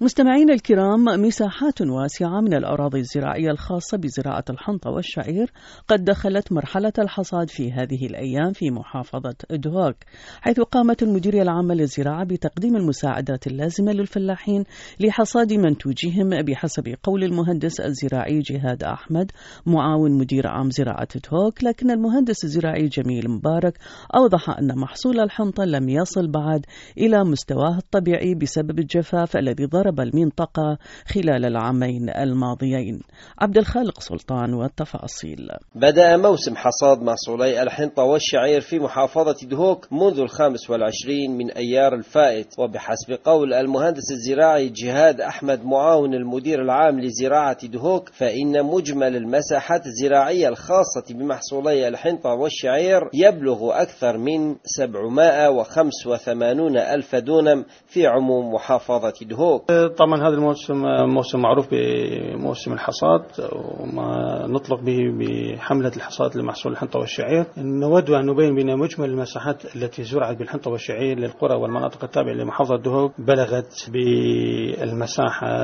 مستمعين الكرام، مساحات واسعة من الأراضي الزراعية الخاصة بزراعة الحنطة والشعير قد دخلت مرحلة الحصاد في هذه الأيام في محافظة دهوك، حيث قامت المديرية العامة للزراعة بتقديم المساعدات اللازمة للفلاحين لحصاد منتوجهم بحسب قول المهندس الزراعي جهاد أحمد معاون مدير عام زراعة دهوك. لكن المهندس الزراعي جميل مبارك أوضح أن محصول الحنطة لم يصل بعد إلى مستواه الطبيعي بسبب الجفاف الذي ضرب المنطقة خلال العامين الماضيين. عبد الخالق سلطان والتفاصيل. بدأ موسم حصاد محصولي الحنطة والشعير في محافظة دهوك منذ 25 من أيار الفائت، وبحسب قول المهندس الزراعي جهاد أحمد معاون المدير العام لزراعة دهوك فإن مجمل المساحات الزراعية الخاصة بمحصولي الحنطة والشعير يبلغ أكثر من 785 ألف دونم في عموم محافظة دهوك. طبعا هذا الموسم موسم معروف بموسم الحصاد، وما نطلق به بحملة الحصاد لمحصول الحنطة والشعير. نود أن نبين بأن مجمل المساحات التي زرعت بالحنطة والشعير للقرى والمناطق التابعة لمحافظة دهوك بلغت بالمساحة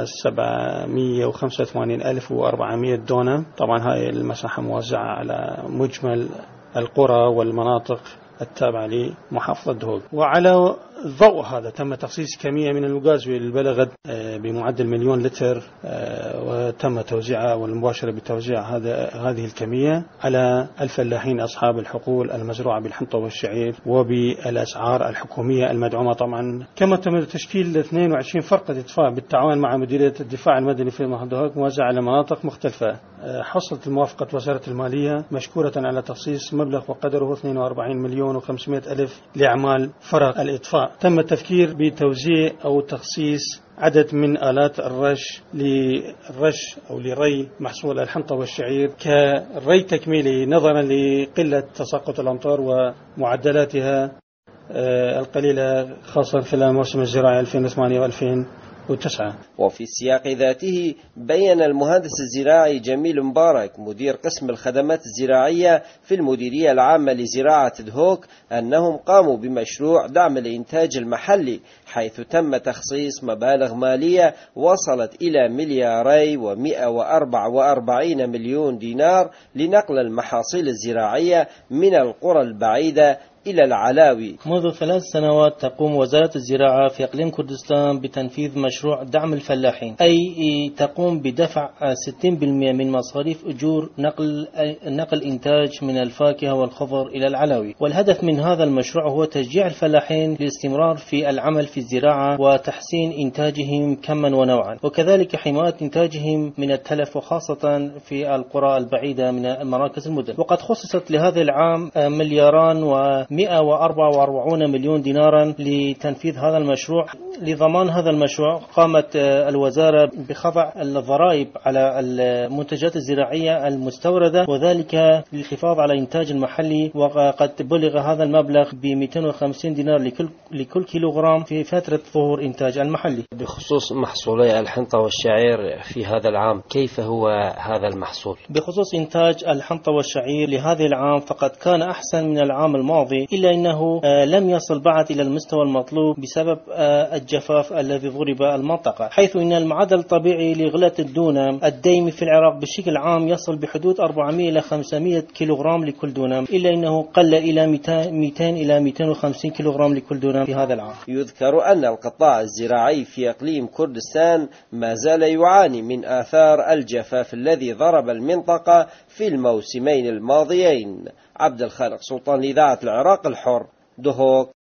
785,400 دونم. طبعا هاي المساحة موزعة على مجمل القرى والمناطق التابعة لمحافظة دهوك. وعلى ضوء هذا تم تخصيص كمية من الغاز بلغت بمعدل 1,000,000 لتر، وتم توزيعها والمباشرة بتوزيع هذه الكمية على الفلاحين أصحاب الحقول المزروعة بالحنطة والشعير وبالأسعار الحكومية المدعومة. طبعا كما تم تشكيل 22 فرقة إطفاء بالتعاون مع مديرية الدفاع المدني في محافظة دهوك موزعة على مناطق مختلفة. حصلت موافقة وزارة المالية مشكورة على تخصيص مبلغ وقدره 42,500,000 لأعمال فرق الإطفاء. تم التفكير بتوزيع أو تخصيص عدد من آلات الرش للرش أو لري محصول الحنطة والشعير كري تكميلي نظرا لقلة تساقط الأمطار ومعدلاتها القليلة خاصة في الموسم الزراعي 2008 و2009. وفي السياق ذاته بيّن المهندس الزراعي جميل مبارك مدير قسم الخدمات الزراعية في المديرية العامة لزراعة دهوك أنهم قاموا بمشروع دعم الإنتاج المحلي، حيث تم تخصيص مبالغ مالية وصلت إلى 2,144,000,000 دينار لنقل المحاصيل الزراعية من القرى البعيدة إلى العلاوي. منذ 3 سنوات تقوم وزارة الزراعة في إقليم كردستان بتنفيذ مشروع دعم الفلاحين، أي تقوم بدفع 60% من مصاريف أجور نقل إنتاج من الفاكهة والخضر إلى العلاوي. والهدف من هذا المشروع هو تشجيع الفلاحين للاستمرار في العمل في الزراعة وتحسين إنتاجهم كما ونوعا، وكذلك حماية إنتاجهم من التلف وخاصة في القرى البعيدة من مراكز المدن. وقد خصصت لهذا العام 2,144,000,000 دينارا لتنفيذ هذا المشروع. لضمان هذا المشروع قامت الوزارة بخضع الضرائب على المنتجات الزراعية المستوردة، وذلك للحفاظ على إنتاج المحلي، وقد بلغ هذا المبلغ ب250 دينار لكل كيلوغرام في فترة ظهور إنتاج المحلي. بخصوص محصولي الحنطة والشعير في هذا العام، كيف هو هذا المحصول؟ بخصوص إنتاج الحنطة والشعير لهذا العام فقد كان أحسن من العام الماضي، إلا أنه لم يصل بعد إلى المستوى المطلوب بسبب الجفاف الذي ضرب المنطقة، حيث أن المعدل الطبيعي لغلة الدونم الديمي في العراق بشكل عام يصل بحدود 400 إلى 500 كيلوغرام لكل دونم، إلا أنه قل إلى 200 إلى 250 كيلوغرام لكل دونم في هذا العام. يذكر أن القطاع الزراعي في إقليم كردستان ما زال يعاني من آثار الجفاف الذي ضرب المنطقة في الموسمين الماضيين. عبد الخالق سلطان لإذاعة العراق الحر، دهوك.